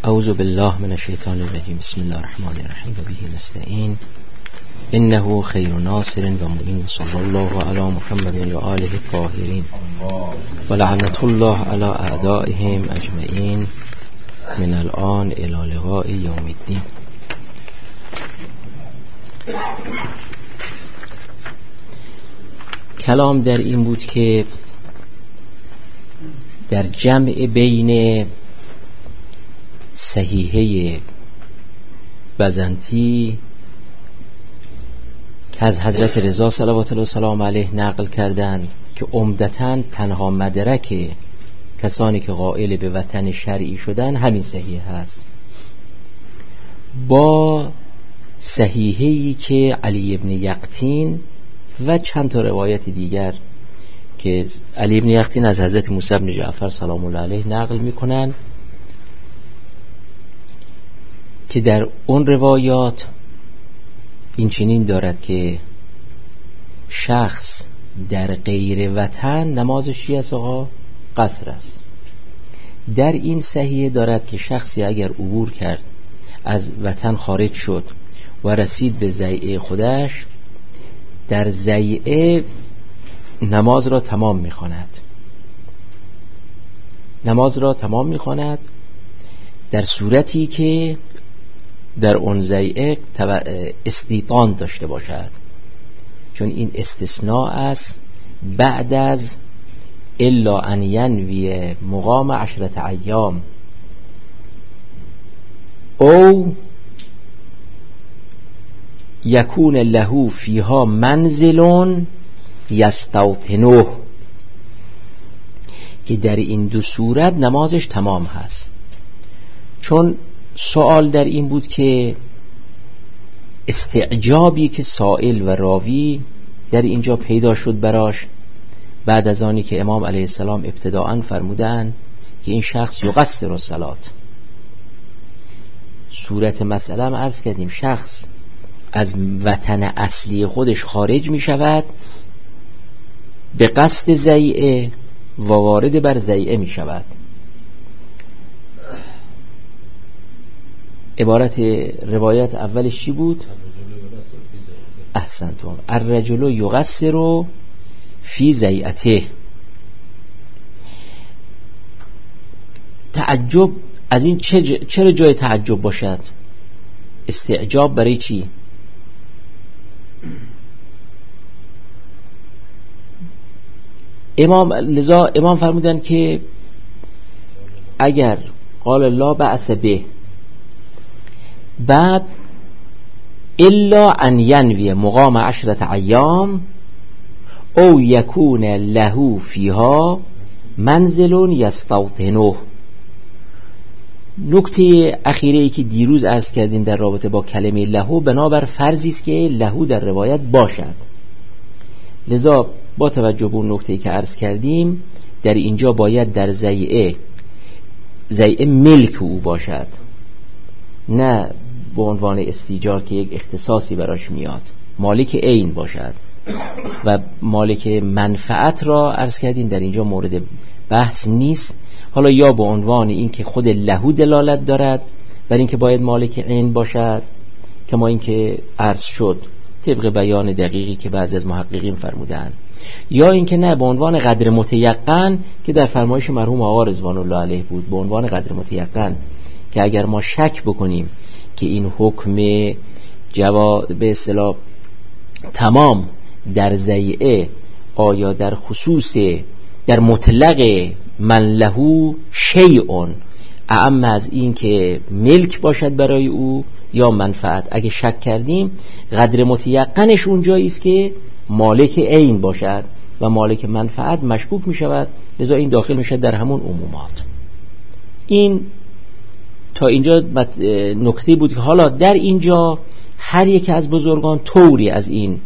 اعوذ بالله من الشیطان الرجیم. بسم الله الرحمن الرحیم و به نستعین. انه خیر ناصر و معین. صلی الله علی محمد و آله الطاهرین و لعنت الله علی اعدائهم اجمعین من الان الی لقاء یوم الدین. کلام در این بود که در جمع بین صحیحه بزنطی که از حضرت رضا صلوات الله وسلام علیه نقل کردند که عمدتاً تنها مدرک کسانی که قائل به وطن شرعی شدن همین صحیحه هست، با صحیحه‌ای که علی ابن یقطین و چند تا روایت دیگر که علی ابن یقطین از حضرت موسی بن جعفر سلام الله علیه نقل میکنن که در اون روایات این چنین دارد که شخص در غیر وطن نمازش چی است آقا؟ قصر است. در این صحیحه دارد که شخصی اگر عبور کرد، از وطن خارج شد و رسید به ضیعه خودش، در ضیعه نماز را تمام می‌خواند در صورتی که در اون ضیعه استیطان داشته باشد، چون این استثناء است بعد از الا ان ینوی مقام 10 ایام او یکون له فیها منزل یستوطنه، که در این دو صورت نمازش تمام هست. چون سوال در این بود که استعجابی که سائل و راوی در اینجا پیدا شد براش بعد از آنی که امام علیه السلام ابتداءً فرمودن که این شخص یقصر الصلاة، صورت مسئله هم عرض کردیم، شخص از وطن اصلی خودش خارج می شود به قصد ضیعه و وارد بر ضیعه می شود. عبارت روایت اولش چی بود؟ احسنتم، الرجل یقصر فی ضیعته. تعجب از این چرا جای تعجب باشد؟ استعجاب برای چی؟ لذا امام فرمودن که اگر قال الله بأس به بعد الا ان ینوی مقام 10 ایام او یکون له فیها منزل یستوطنه. نکته اخیری که دیروز عرض کردیم در رابطه با کلمه له، بنابر فرضی است که له در روایت باشد. لذا با توجه به اون نکته‌ای که عرض کردیم در اینجا باید در ضیعه ملک او باشد، نه به عنوان استیجار که یک اختصاصی براش میاد، مالک عین باشد. و مالک منفعت را عرض کردیم در اینجا مورد بحث نیست، حالا یا به عنوان این که خود لهو دلالت دارد بر این که باید مالک عین باشد، کما این که عرض شد طبق بیان دقیقی که بعضی از محققین فرمودن، یا این که نه به عنوان قدر متیقن که در فرمایش مرحوم آقا رضوان الله علیه بود، به عنوان قدر متیقن که اگر ما شک بکنیم که این حکم به اصطلاح تمام در ضیعه آیا در خصوص در مطلق من له شیء اعم از این که ملک باشد برای او یا منفعت، اگه شک کردیم قدر متیقنش اونجایی است که مالک عین باشد و مالک منفعت مشکوک می شود، لذا این داخل می شود در همون عمومات. این تا اینجا نکته بود که حالا در اینجا هر یک از بزرگان طوری از این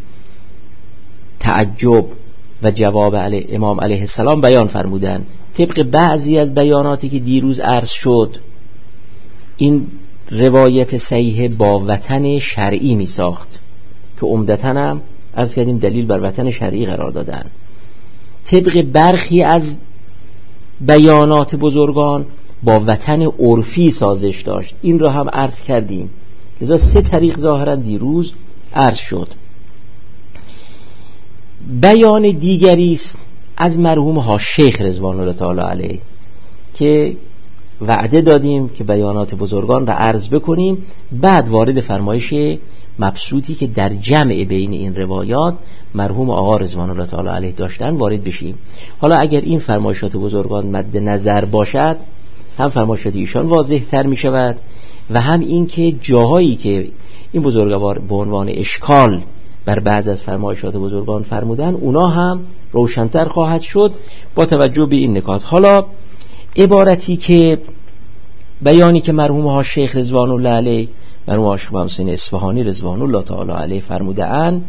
تعجب و جواب امام علیه السلام بیان فرمودن. طبق بعضی از بیاناتی که دیروز عرض شد این روایت صحیح با وطن شرعی می ساخت که عمدتاً هم عرض کردیم دلیل بر وطن شرعی قرار دادن. طبق برخی از بیانات بزرگان با وطن عرفی سازش داشت. این را هم عرض کردیم. لذا 3 طریق ظاهرا دیروز عرض شد. بیان دیگری است از مرحوم ها شیخ رضوان الله تعالی علیه که وعده دادیم که بیانات بزرگان را عرض بکنیم، بعد وارد فرمایش مبسوطی که در جمع بین این روایات مرحوم آقا رضوان الله تعالی علیه داشتن وارد بشیم. حالا اگر این فرمایشات بزرگان مد نظر باشد، هم فرمایشات ایشان واضح تر می شود و هم این که جاهایی که این بزرگوار به عنوان اشکال بر بعض از فرمایشات بزرگان فرمودن، اونا هم روشن‌تر خواهد شد با توجه به این نکات. حالا عبارتی که بیانی که مرحوم ها شیخ رضوان الله علیه، مرحوم ها شیخ حسین اصفهانی رضوان الله تعالی علیه فرموده اند،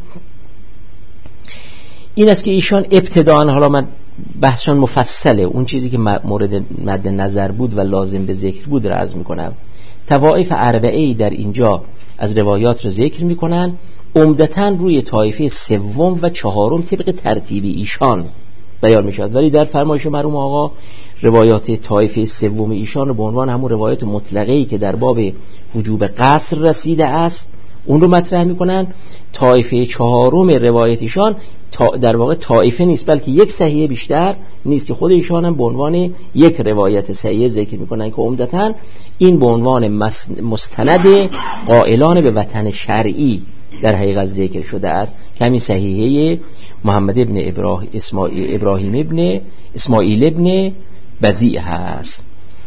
این است که ایشان ابتداءً، حالا من بحثشان مفصله، اون چیزی که مورد مد نظر بود و لازم به ذکر بود را عرض میکنم. طوائف اربعه‌ای در اینجا از روایات را ذکر میکنن، عمدتاً روی طایفه 3 و 4 طبق ترتیب ایشان بیان میشد، ولی در فرمایش مرحوم آقا روایات طایفه 3 ایشان رو به عنوان همون روایات مطلقه‌ای که در باب وجوب قصر رسیده است اون رو مطرح میکنن. طایفه 4 روایت ایشان در واقع طایفه نیست، بلکه یک صحیح بیشتر نیست که خود ایشان هم به عنوان یک روایت صحیح ذکر میکنن که عمدتاً این به عنوان مستند قائلان به وطن شرعی در حقیقت ذکر شده است که همین صحیحه محمد ابن ابراهیم ابن اسماعیل ابن بزیع هست.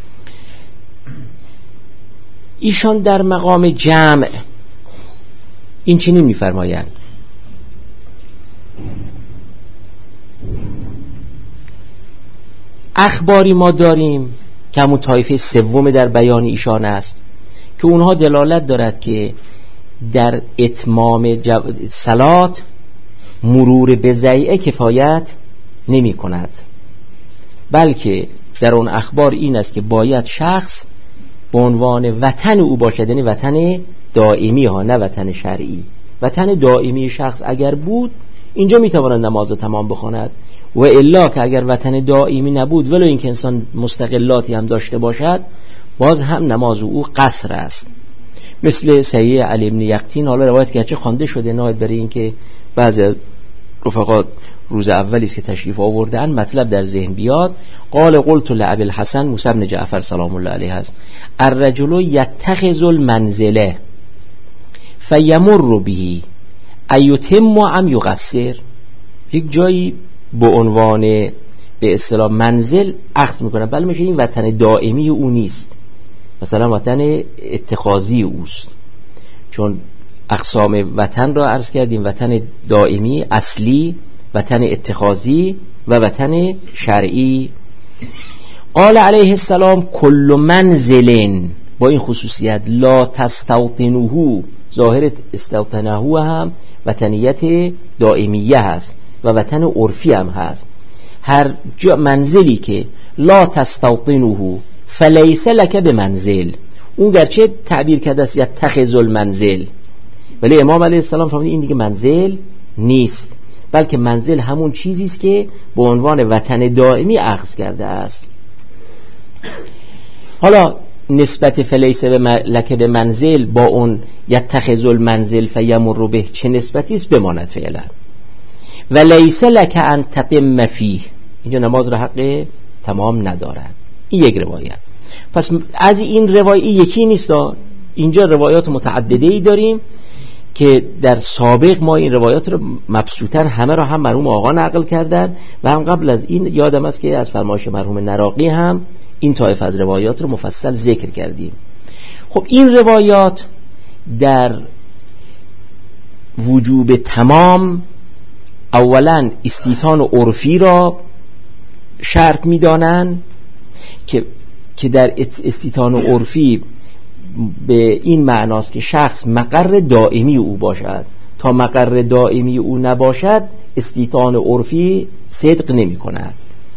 ایشان در مقام جمع این چنین می‌فرمایند: اخباری ما داریم که همون طایفه 3 در بیان ایشان است که اونها دلالت دارد که در اتمام صلات مرور به ضیعه کفایت نمی کند، بلکه در اون اخبار این است که باید شخص به عنوان وطن او باشد، یعنی وطن دائمی ها، نه وطن شرعی. وطن دائمی شخص اگر بود اینجا می تواند نماز رو تمام بخواند، و الا که اگر وطن دائمی نبود ولو این که انسان مستقلاتی هم داشته باشد باز هم نماز او قصر است. مثل صحیح علی بن یقطین، حالا روایت گرچه خوانده شده نهایت برای این که بعضی از رفقا روز اولی است که تشریف آوردن مطلب در ذهن بیاد. قال قلت لابی الحسن موسی بن جعفر سلام الله علیه هست: الرجل یتخذ المنزله فیمر به ایتم ام یقصر. یک جایی به عنوان به اصطلاح منزل اخذ میکنه، بله میشه این وطن دائمی او نیست، مثلا وطن اتخاذی اوست، چون اقسام وطن را عرض کردیم: وطن دائمی اصلی، وطن اتخاذی و وطن شرعی. قال علیه السلام: کل منزل، با این خصوصیت لا تستوطنوه، ظاهر استوطنه هم وطنیت دائمیه هست و وطن عرفی هم هست. هر منزلی که لا تستوطنوه فلیس لک بمنزل، اون گرچه تعبیر کرده است یتخذ المنزل، ولی امام علیه السلام فرمود این دیگه منزل نیست، بلکه منزل همون چیزی است که به عنوان وطن دائمی اخذ کرده است. حالا نسبت فلیس لک به منزل با اون یتخذ المنزل فیمر به چه نسبتی است بماند فعلا. و لیس لک ان تتم فیه، اینجا نماز را حق تمام ندارد. این یک روایت. پس از این روایت یکی نیست، اینجا روایات متعدده‌ای داریم که در سابق ما این روایات رو مبسوطاً همه را هم مرحوم آقا نقل کردن و هم قبل از این یادم است که از فرمایش مرحوم نراقی هم این طایفه از روایات رو مفصل ذکر کردیم. خب این روایات در وجوب تمام اولا استیطان عرفی را شرط می‌دانند که در استیطان عرفی به این معناست که شخص مقر دائمی او باشد. تا مقر دائمی او نباشد استیطان عرفی صدق نمی کند.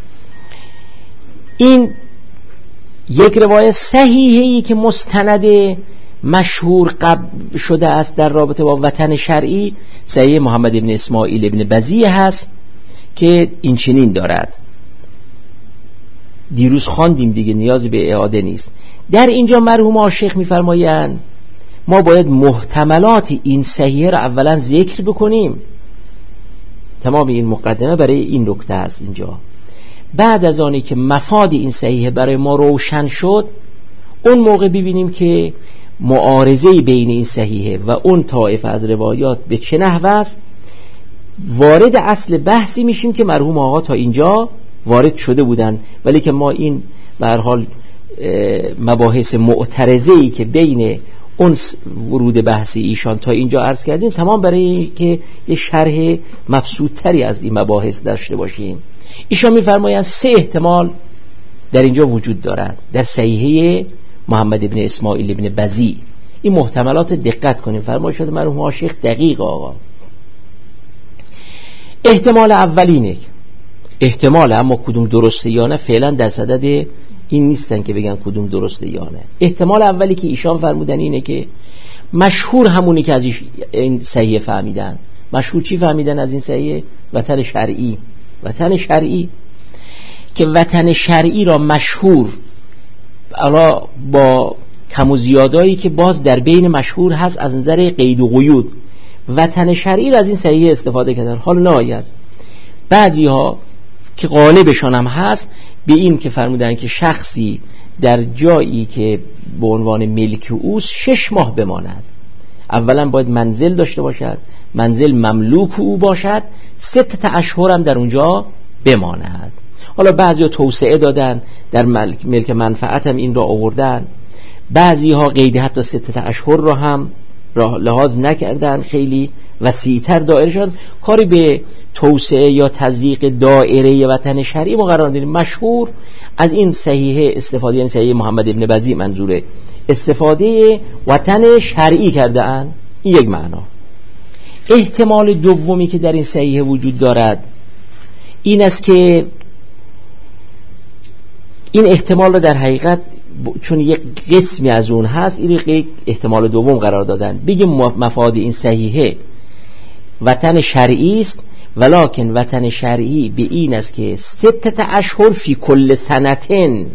این یک روایت صحیحی که مستند مشهور قبل شده است در رابطه با وطن شرعی، صحیح محمد ابن اسماعیل ابن بزیع هست که این چنین دارد: دیروز خواندیم دیگه، نیازی به اعاده نیست. در اینجا مرحوم عاشق میفرمایند ما باید محتملات این صحیحه را اولا ذکر بکنیم. تمام این مقدمه برای این نکته است. اینجا بعد از آنی که مفاد این صحیحه برای ما روشن شد، اون موقع ببینیم که معارضه بین این صحیحه و اون طایفه از روایات به چه نحو است. وارد اصل بحثی میشیم که مرحوم آقا تا اینجا وارد شده بودن، ولی که ما این به هر حال مباحث معترضه‌ای که بین اون ورود بحثی ایشان تا اینجا عرض کردیم تمام برای که یه شرح مبسوط‌تری از این مباحث داشته باشیم. ایشان میفرمایند 3 احتمال در اینجا وجود دارد در صحیحه محمد ابن اسماعیل ابن بزی. این محتملات دقت کنیم، فرمایش شده مرحوم عاشق دقیق آقا. احتمال اولینه، احتمال، اما کدوم درسته یا نه فعلا در صدد این نیستن که بگن کدوم درسته یا نه. احتمال اولی که ایشان فرمودن اینه که مشهور همونی که از این صحیحه فهمیدن. مشهور چی فهمیدن از این صحیحه؟ وطن شرعی. وطن شرعی که وطن شرعی را مشهور، حالا با کم و زیادایی که باز در بین مشهور هست از نظر قید و قیود، وطن شرعی را از این صحیحه استفاده کردن. حالا نهایت بعضی ها که غالبشان هم هست به این که فرمودن که شخصی در جایی که به عنوان ملک اوست 6 ماه بماند. اولا باید منزل داشته باشد، منزل مملوک او باشد، 6 اشهر هم در اونجا بماند. حالا بعضی ها توسعه دادن، در ملک منفعت هم این را آوردن، بعضی ها قید حتی 6 اشهر را هم لحاظ نکردن، خیلی وسیع‌تر دایره شد. کاری به توسعه یا تضییق دایره وطن شرعی ما قرار ندیم. مشهور از این صحیحه استفاده، یعنی صحیحه محمد ابن بزی منظوره، استفاده وطن شرعی کرده اند. این یک معنا. احتمال دومی که در این صحیحه وجود دارد این است که این احتمال رو در حقیقت چون یک قسمی از اون هست این یک احتمال دوم قرار دادن. بگیم مفاد این صحیحه وطن شرعی است، ولکن وطن شرعی به این است که 6 اشهر فی کل سنتن.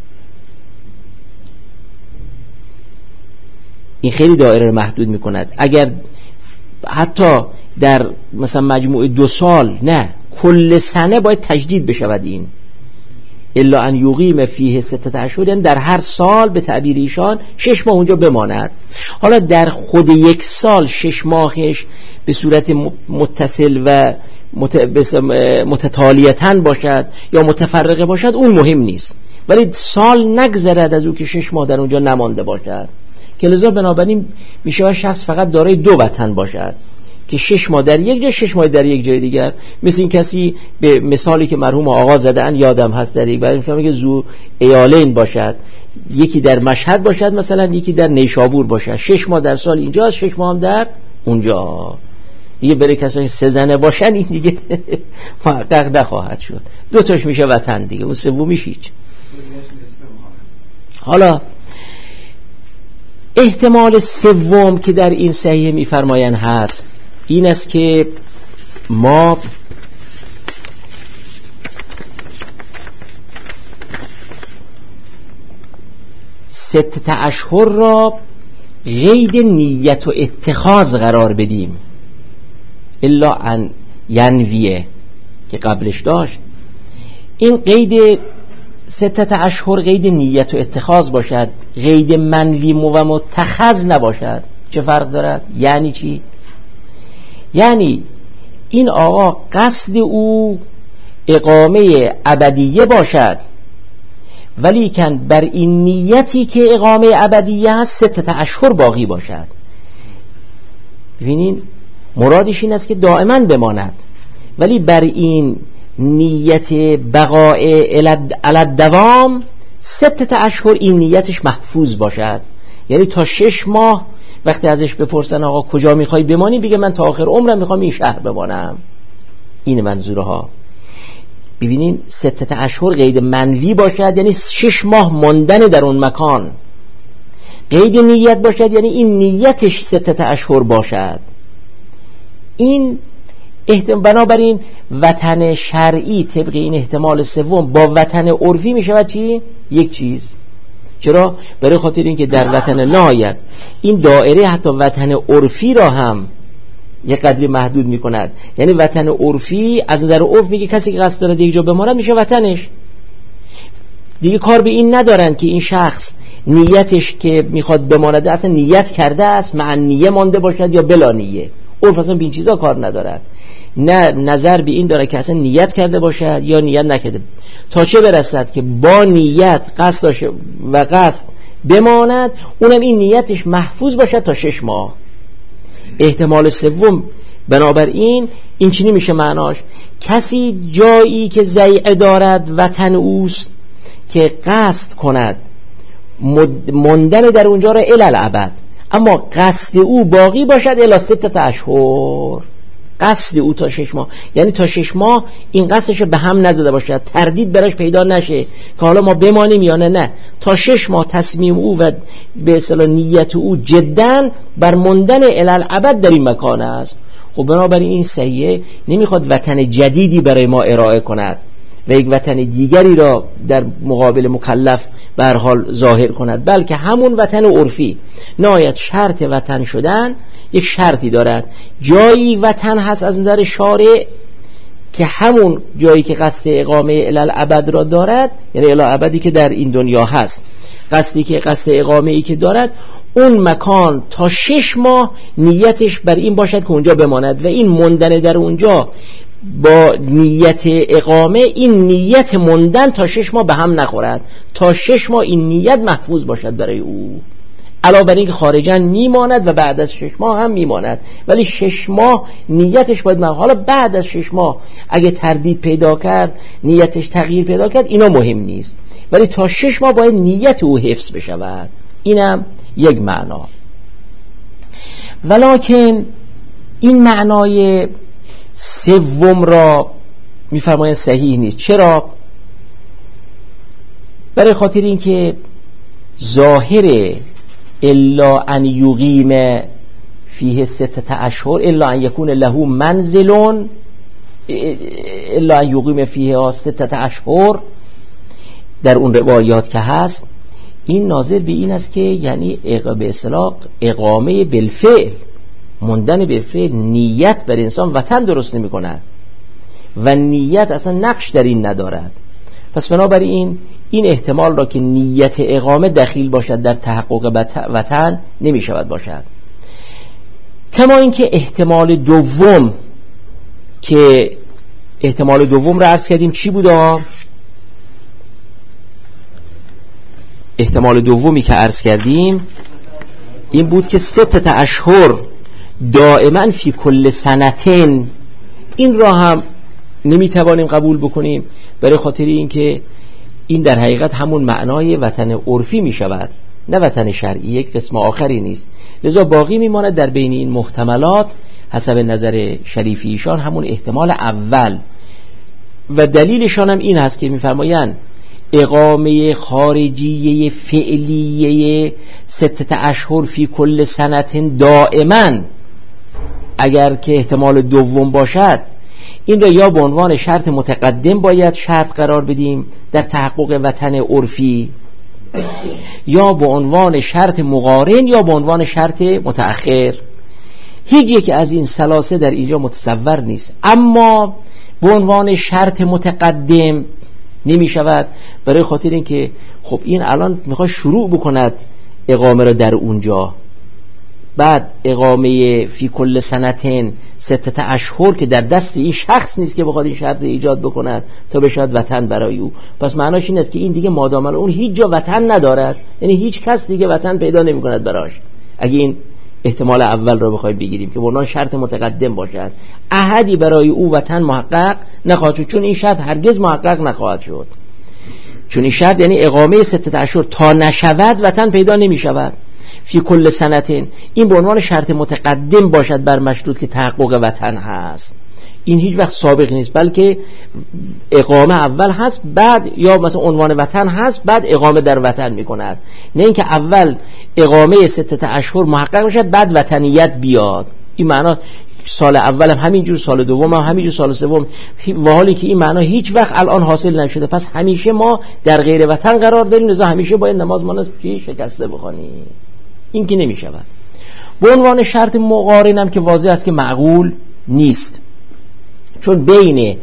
این خیلی دایره رو محدود میکند. اگر حتی در مثلا مجموع 2 سال، نه، کل سنه باید تجدید بشود. این الا ان یقیم فیه 6 اشهر، یعنی در هر سال به تعبیر ایشان 6 ماه اونجا بماند. حالا در خود یک سال 6 ماهش به صورت متصل و متتالیتاً باشد یا متفرقه باشد اون مهم نیست، ولی سال نگذرد از او که 6 ماه در اونجا نمانده باشد، که لذا بنابراین میشه شخص فقط دارای 2 وطن باشد که 6 ماه در یک جا، 6 ماه در یک جای دیگر. مثل این کسی به مثالی که مرحوم آقا زدن یادم هست در یک برای میفهمه که زو ایالین باشد، یکی در مشهد باشد مثلا، یکی در نیشابور باشد، 6 ماه در سال اینجا، 6 ماه هم در اونجا. دیگه برای کسایی 3 زنه باشن این دیگه محقق نخواهد شد. 2 تاش میشه وطن دیگه، اون سومیش هیچ. حالا احتمال سوم که در این صحیحه میفرمایند هست این است که ما ست اشهر را قید نیت و اتخاذ قرار بدیم، الا ان ینویه که قبلش داشت. این قید 6 اشهر قید نیت و اتخاذ باشد، قید منوی و متخذ نباشد. چه فرق دارد؟ یعنی چی؟ یعنی این آقا قصد او اقامه ابدیه باشد، ولی کن بر این نیتی که اقامه ابدیه هست 6 اشهر باقی باشد. ببینین مرادش این است که دائما بماند، ولی بر این نیت بقاء الدوام 6 اشهر این نیتش محفوظ باشد. یعنی تا 6 ماه وقتی ازش بپرسن آقا کجا میخوای بمانی، بگه من تا آخر عمرم میخوام این شهر بمانم. این منظوره ها. ببینین 6 اشهر قید منوی باشد، یعنی 6 ماه ماندن در اون مکان. قید نیت باشد یعنی این نیتش 6 اشهر باشد. این بنابراین وطن شرعی طبق این احتمال سوم با وطن عرفی می شود چی؟ یک چیز. چرا؟ برای خاطر اینکه در وطن نهایت این دایره حتی وطن عرفی را هم یک قدری محدود می کند. یعنی وطن عرفی از نظر عرف میگه کسی که قصد داره دیگه جا بماند میشه وطنش. دیگه کار به این ندارن که این شخص نیتش که میخواد بماند اصلا نیت کرده است، مع نیه مانده باشد یا بلا نیه. عرف اصلا به این چیزا کار ندارد. نه نظر به این داره که اصلا نیت کرده باشد یا نیت نکرده، تا چه برسد که با نیت قصد داشته و قصد بماند، اونم این نیتش محفوظ باشد تا 6 ماه. احتمال سوم بنابراین این چی میشه معناش؟ کسی جایی که ضیعه دارد وطن اوست که قصد کند ماندن در اونجا را الی الابد، اما قصد او باقی باشد الی 6 اشهر. قصد او تا 6 ماه، یعنی تا 6 ماه این قصدش به هم نزده باشد، تردید براش پیدا نشه که حالا ما بمانیم یا نه. تا 6 ماه تصمیم او و به اصطلاح نیت او جدا بر ماندن الی الابد در این مکان است. خب بنابراین این سیه نمیخواد وطن جدیدی برای ما ارائه کند و یک وطن دیگری را در مقابل مکلف به هر حال ظاهر کند، بلکه همون وطن عرفی. نهایت شرط وطن شدن یک شرطی دارد. جایی وطن هست از نظر شارع که همون جایی که قصد اقامه الی الابد را دارد، یعنی الی الابدی که در این دنیا هست، قصد اقامه ای که دارد، اون مکان تا 6 ماه نیتش بر این باشد که اونجا بماند و این ماندن در اونجا با نیت اقامه، این نیت ماندن تا 6 ماه به هم نخورد، تا 6 ماه این نیت محفوظ باشد برای او، علاوه بر این که خارجاً میماند و بعد از 6 ماه هم میماند، ولی 6 ماه نیتش باید حالا بعد از 6 ماه اگه تردید پیدا کرد، نیتش تغییر پیدا کرد، اینا مهم نیست، ولی تا 6 ماه باید نیت او حفظ بشود. اینم یک معنا. ولکن این معنای سوم را میفرمایند صحیح نیست. چرا؟ برای خاطر اینکه ظاهر الا ان یقیم فیه 6 اشهر الا ان یکون له منزل الا ان یقیم فیه 6 اشهر در اون روایات که هست، این ناظر به این است که یعنی به اصطلاح اقامه بالفعل، ماندن بالفعل، نیت بر انسان وطن درست نمی کند و نیت اصلا نقش در این ندارد. پس بنابراین این احتمال را که نیت اقامه دخیل باشد در تحقق وطن نمی شود باشد. کما اینکه احتمال دوم را عرض کردیم چی بوده؟ احتمال دومی که عرض کردیم این بود که 6 اشهر دائما فی کل سنتین، این را هم نمیتوانیم قبول بکنیم برای خاطر اینکه این در حقیقت همون معنای وطن عرفی می شود، نه وطن شرعی، یک قسم آخری نیست. لذا باقی میماند در بین این محتملات حسب نظر شریفی ایشان همون احتمال اول و دلیلشان هم این هست که میفرمایند اقامه خارجیه فعلیه 6 اشهر فی کل سنت دائما، اگر که احتمال دوم باشد، این را یا به عنوان شرط متقدم باید شرط قرار بدیم در تحقق وطن عرفی، یا به عنوان شرط مقارن، یا به عنوان شرط متأخر. هیچ یک از این ثلاثه در اینجا متصور نیست، اما به عنوان شرط متقدم نمی شود برای خاطر اینکه خب این الان میخواد شروع بکند اقامه را در اونجا، بعد اقامه فی کل سنتین 6 اشهر که در دست این شخص نیست که بخواد این شرط ایجاد بکند تا بشود وطن برای او. پس معناش این است که این دیگه مادام اون هیچ جا وطن ندارد، یعنی هیچ کس دیگه وطن پیدا نمی کند براش. اگه این احتمال اول را بخوایم بگیریم که بنابراین شرط متقدم باشد، احدی برای او وطن محقق نخواهد شد، چون این شرط هرگز محقق نخواهد شد، چون این شرط یعنی اقامه 6 اشهر تا نشود وطن پیدا نمی شود. فی کل سنتین این به عنوان شرط متقدم باشد بر مشروط که تحقق وطن هست، این هیچ وقت سابق نیست، بلکه اقامه اول هست بعد، یا مثلا عنوان وطن هست بعد اقامه در وطن می کند، نه اینکه اول اقامه 6 اشهر محقق بشد بعد وطنیت بیاد. این معنا سال اولم همینجور، سال دوم هم همینجور، سال سوم، و حالی که این معنا هیچ وقت الان حاصل نشده. پس همیشه ما در غیر وطن قرار داریم، لذا همیشه باید نماز ما شکسته بخوانیم. این که نمی شود. به عنوان شرط مقارنم که واضح است که معقول نیست، چون بین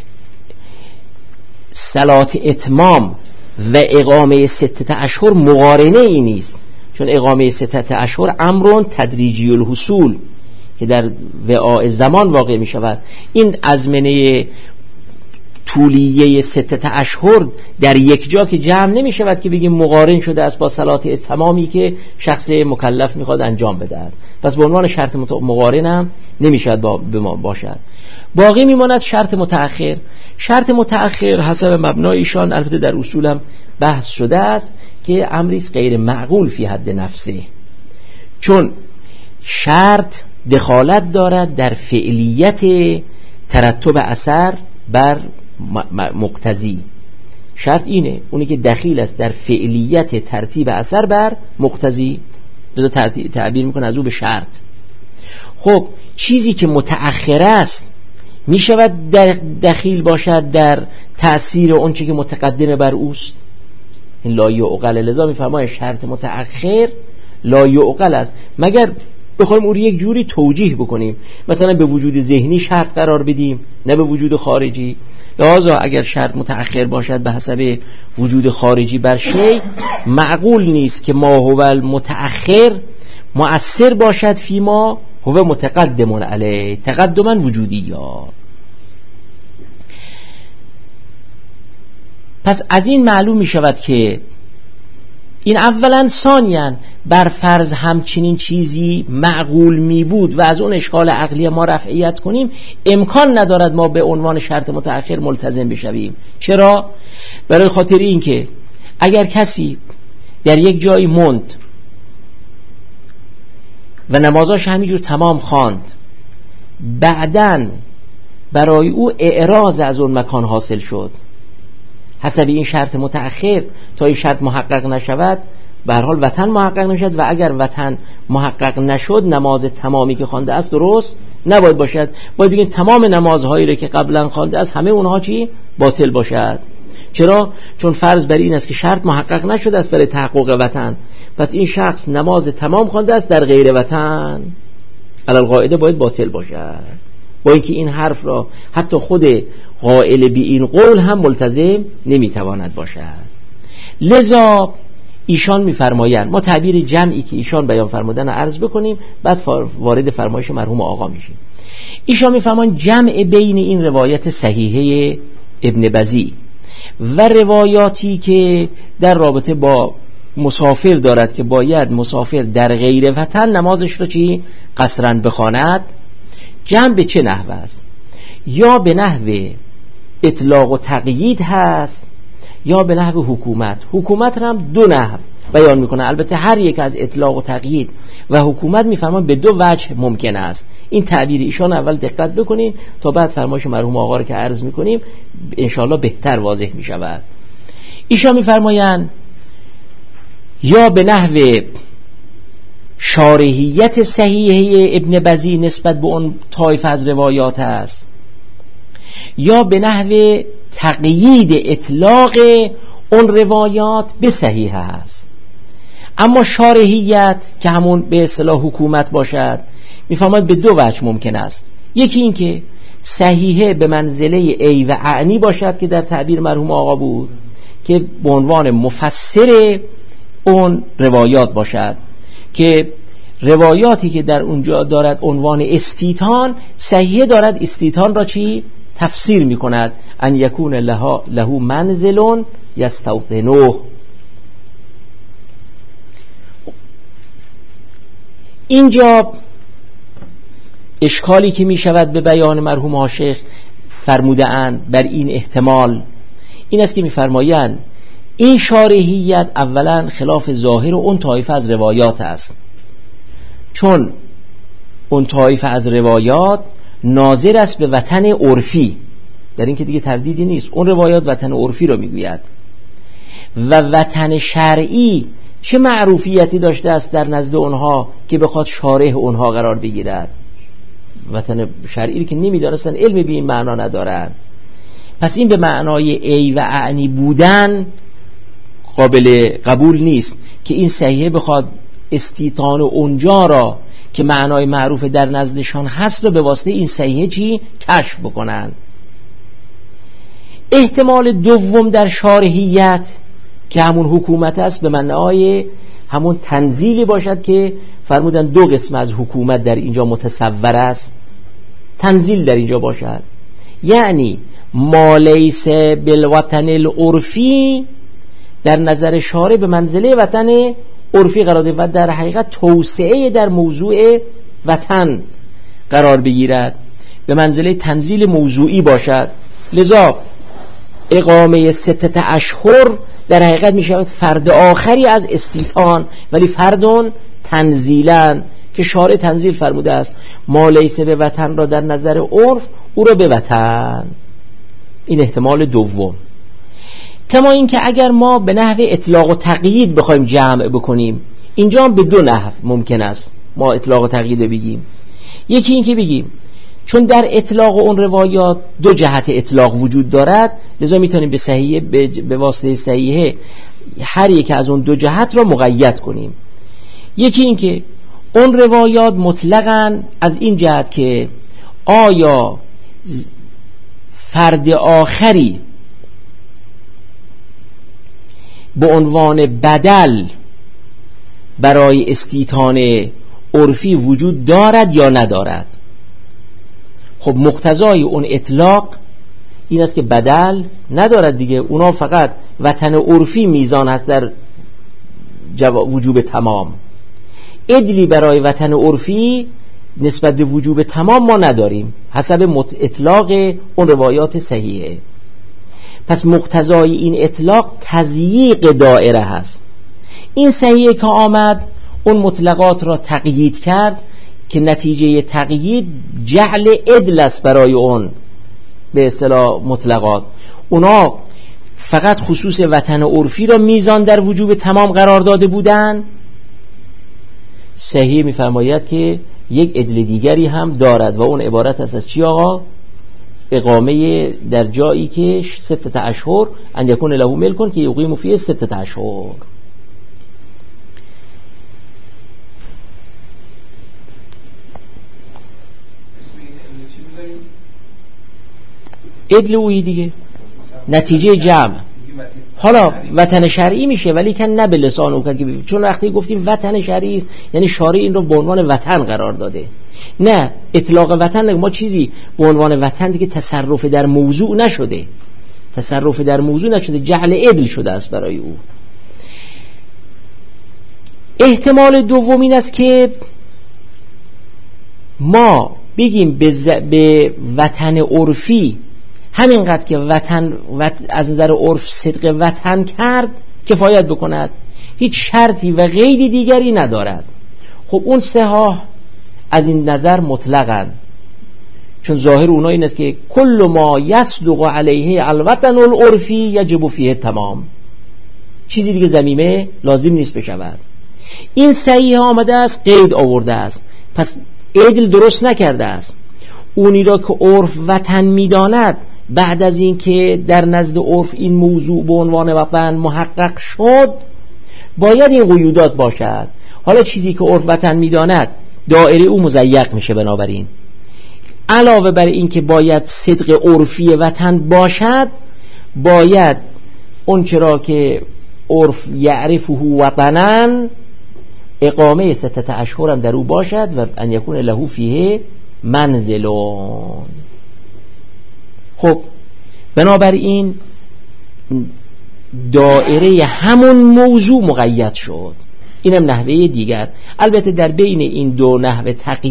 صلات اتمام و اقامه 6 اشهر مقارنه ای نیست، چون اقامه 6 اشهر امر تدریجی الحصول که در وعاء زمان واقع می شود. این ازمنه طولیه 6 اشهر در یک جا که جمع نمی شود که بگیم مقارن شده است با صلات تمامی که شخص مکلف میخواد انجام بدهد. پس به عنوان شرط مقارن هم نمی شود به ما باشد. باقی میماند شرط متأخر. شرط متأخر حسب مبنای ایشان البته در اصول هم بحث شده است که امری است غیر معقول فی حد نفسه، چون شرط دخالت دارد در فعلیت ترتب اثر بر مقتضی. شرط اینه، اونی که دخیل است در فعلیت ترتیب اثر بر مقتضی، لذا تعبیر میکنه از او به شرط. خب چیزی که متأخر است می شود دخیل باشد در تأثیر اون چی که متقدم بر اوست؟ این لا یعقل. لذا میفرماید شرط متأخر لا یعقل است مگر بخوایم او رو یک جوری توجیه بکنیم، مثلا به وجود ذهنی شرط قرار بدیم نه به وجود خارجی. لذا اگر شرط متأخر باشد به حسب وجود خارجی بر شیء، معقول نیست که ما هو المتأخر مؤثر باشد فی ما هو متقدم علیه تقدما وجودی. یا پس از این معلوم می شود که این اولا. ثانیاً بر فرض همچنین چیزی معقول می بود و از اون اشکال عقلی ما رفعیت کنیم، امکان ندارد ما به عنوان شرط متأخر ملتزم بشویم. چرا؟ برای خاطر این که اگر کسی در یک جایی موند و نمازاش همینجور تمام خواند، بعداً برای او اعراض از اون مکان حاصل شد حسب این شرط متأخر، تا این شرط محقق نشود به هر حال وطن محقق نشد، و اگر وطن محقق نشد نماز تمامی که خوانده است درست نباید باشد. باید بگیم تمام نمازهایی را که قبلا خوانده است همه اونها چی؟ باطل باشد. چرا؟ چون فرض بر این است که شرط محقق نشده است برای تحقق وطن، پس این شخص نماز تمام خوانده است در غیر وطن، علل قاعده باید باطل باشد. با اینکه این حرف را حتی خود قائل به این قول هم ملتزم نمیتواند باشد. لذا ایشان میفرمایند، ما تعبیر جمعی که ایشان بیان فرمودن عرض بکنیم، بعد وارد فرمایش مرحوم آقا میشیم. ایشان میفرمایند جمع بین این روایت صحیحه ابن بزی و روایاتی که در رابطه با مسافر دارد که باید مسافر در غیر وطن نمازش را چی؟ قصراً بخواند، جمع به چه نحو است؟ یا به نحو اطلاق و تقیید هست یا به نحو حکومت. حکومت را هم دو نحو بیان میکنه، البته هر یک از اطلاق و تقیید و حکومت میفرمان به دو وجه ممکن است. این تعبیر ایشان اول دقت بکنین تا بعد فرمایش مرحوم آقا را که عرض میکنیم انشاءالله بهتر واضح میشود. ایشان میفرمایند یا به نحو شارحیت صحیحه ابن بزی نسبت به اون طایفه از روایات است، یا به نحو تقیید اطلاق اون روایات به صحیحه است. اما شارحیت که همون به اصطلاح حکومت باشد میفهمد به دو وجه ممکن است. یکی این که صحیحه به منزله ای و اعنی باشد که در تعبیر مرحوم آقا بود، که به عنوان مفسر اون روایات باشد، که روایاتی که در اونجا دارد عنوان استیتان، صحیحه دارد استیتان را چی؟ تفسیر می کند ان یکون له منزل یستوطنه. اینجا اشکالی که می شود به بیان مرحوم آشیخ فرموده اند بر این احتمال این است که می فرمایند این شارحیت اولا خلاف ظاهر و اون طایفه از روایات است، چون اون طایفه از روایات ناظر است به وطن عرفی، در این که دیگه تردیدی نیست، اون روایات وطن عرفی رو میگوید، و وطن شرعی چه معروفیتی داشته است در نزد اونها که بخواد شارح اونها قرار بگیرد؟ وطن شرعی که نمیدانستن، علم به این معنا ندارن. پس این به معنای ای و اعنی بودن قابل قبول نیست که این صحیحه بخواد استیطان اونجا را که معنای معروف در نزدشان هست رو به واسطه این صحیحه چی؟ کشف بکنن. احتمال دوم در شارحیت که همون حکومت است به معنای همون تنزیلی باشد که فرمودن دو قسم از حکومت در اینجا متصور است، تنزیل در اینجا باشد، یعنی ما لیس بالوطن العرفی در نظر شارع به منزله وطن عرفی قرار ده و در حقیقت توسعه در موضوع وطن قرار بگیرد، به منزله تنزیل موضوعی باشد. لذا اقامه 6 اشهر در حقیقت می شود فرد آخری از استیطان، ولی فردون تنزیلن که شارع تنزیل فرموده است ما لیس به وطن را در نظر عرف او را به وطن. این احتمال دوم. کما این که اگر ما به نحو اطلاق و تقیید بخوایم جمع بکنیم، اینجا هم به دو نحو ممکن است ما اطلاق و تقیید بگیم. یکی این که بگیم چون در اطلاق و اون روایات دو جهت اطلاق وجود دارد، لذا میتونیم به صحیحه به واسطه صحیحه هر یک از اون دو جهت را مقید کنیم. یکی این که اون روایات مطلقاً از این جهت که آیا فرد آخری به عنوان بدل برای استیطان عرفی وجود دارد یا ندارد. خب مقتضای اون اطلاق این است که بدل ندارد دیگه، اونا فقط وطن عرفی میزان هست در وجوب تمام. عدلی برای وطن عرفی نسبت به وجوب تمام ما نداریم حسب اطلاق اون روایات صحیحه. پس مقتضای این اطلاق تضییق دائره هست. این صحیحه که آمد اون مطلقات را تقیید کرد که نتیجه تقیید جعل عدل است برای اون به اصطلاح مطلقات. اونا فقط خصوص وطن عرفی را میزان در وجوب تمام قرار داده بودند. صحیح میفرماید که یک عدل دیگری هم دارد و اون عبارت است از چی آقا؟ اقامه در جایی که 6 اشهر ان یکون له ملک که یقیم فیه 6 اشهر. عدل اویی دیگه نتیجه جمع. حالا وطن شرعی میشه ولی کن نه به لسان اون که چون وقتی گفتیم وطن شرعی است یعنی شارع این رو به عنوان وطن قرار داده. نه، اطلاق وطن ما چیزی به عنوان وطن دیگه تصرف در موضوع نشده، تصرف در موضوع نشده، جعل عدل شده است برای او. احتمال دوم این است که ما بگیم به وطن عرفی همینقدر که وطن از نظر عرف صدق وطن کرد کفایت بکند، هیچ شرطی و قیدی دیگری ندارد. خب اون صحاح از این نظر مطلقاً، چون ظاهر اونها این است که کل ما یصدق علیه الوطن العرفی یجب فیه تمام، چیزی دیگه ضمیمه لازم نیست بشود. این صحیح آمده است، قید آورده است، پس عدل درست نکرده است. اونی را که عرف وطن میداند بعد از این که در نزد عرف این موضوع به عنوان وطن محقق شد باید این قیودات باشد. حالا چیزی که عرف وطن میداند دایره او مضیق میشه، بنابراین علاوه بر این که باید صدق عرفی وطن باشد باید اون چرا که عرف یعرفه وطنن اقامه 6 اشهر هم در او باشد و ان یکون له فیه منزلون. خب بنابراین دایره همون موضوع مقید شد. اینم نحوه دیگر. البته در بین این دو نحوه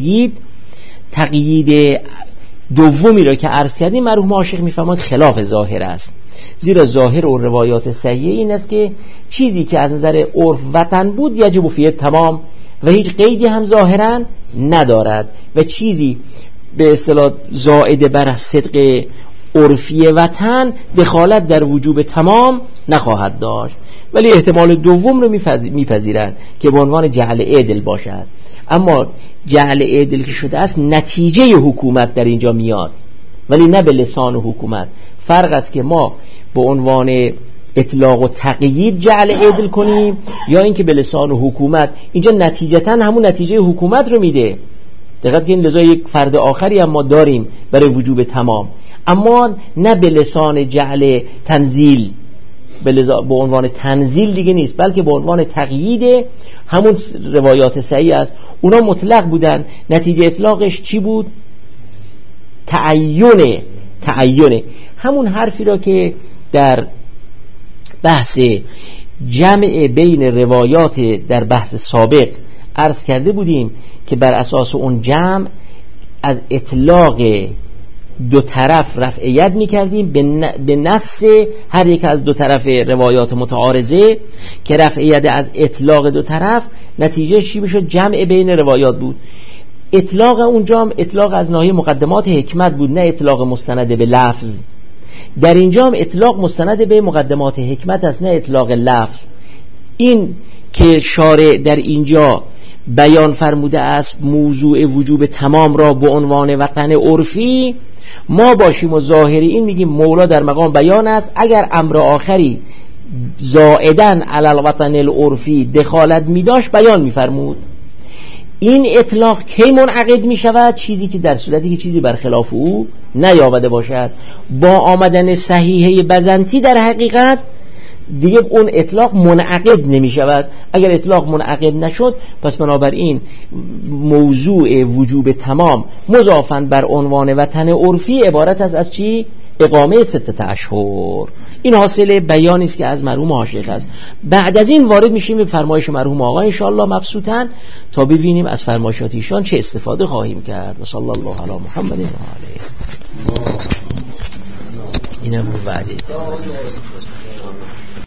تقیید دومی را که عرض کردیم مرحوم عاشق میفهمند خلاف ظاهر است، زیرا ظاهر و روایات صحیحه این است که چیزی که از نظر عرف وطن بود یجب فیه تمام و هیچ قیدی هم ظاهرا ندارد و چیزی به اصطلاح زائد بر صدق عرفی وطن دخالت در وجوب تمام نخواهد داشت. ولی احتمال دوم رو میپذیرند که به عنوان جعل عدل باشد. اما جعل عدل که شده است نتیجه حکومت در اینجا میاد، ولی نه به لسان حکومت. فرق است که ما به عنوان اطلاق و تقیید جعل عدل کنیم یا اینکه به لسان حکومت. اینجا نتیجتا همون نتیجه حکومت رو میده. دقت کنید، لذا یک فرد آخری هم ما داریم برای وجوب تمام، اما نه به لسان جعل تنزیل، به عنوان تنزیل دیگه نیست، بلکه به عنوان تقیید. همون روایات صحیح است، اونا مطلق بودن، نتیجه اطلاقش چی بود؟ تعیینه. همون حرفی را که در بحث جمع بین روایات در بحث سابق عرض کرده بودیم که بر اساس اون جمع از اطلاق دو طرف رفعیت می‌کردیم به نص هر یک از دو طرف روایات متعارضه، که رفعیت از اطلاق دو طرف نتیجه چی میشد؟ جمع بین روایات بود. اطلاق اونجا هم اطلاق از ناحیه مقدمات حکمت بود، نه اطلاق مستند به لفظ. در اینجا هم اطلاق مستند به مقدمات حکمت است، نه اطلاق لفظ. این که شارع در اینجا بیان فرموده است موضوع وجوب تمام را به عنوان وطن عرفی، ما باشیم و ظاهری این میگیم مولا در مقام بیان است. اگر امر آخری زائدن علی الوطن العرفی دخالت میداشت بیان میفرمود. این اطلاق کی منعقد می شود؟ چیزی که در صورتی که چیزی برخلاف او نیامده باشد. با آمدن صحیحه بزنطی در حقیقت دیگه اون اطلاق منعقد نمی شود. اگر اطلاق منعقد نشد، پس بنابراین موضوع وجوب تمام مضافاً بر عنوان وطن عرفی عبارت است از چی؟ اقامه 6 اشهر. این حاصل بیانی است که از مرحوم حاشیه است. بعد از این وارد میشیم به فرمایش مرحوم آقا ان شاء الله مبسوطاً، تا ببینیم از فرمایشات ایشان چه استفاده خواهیم کرد. و صلی الله علی محمد و آله. اینم وعده.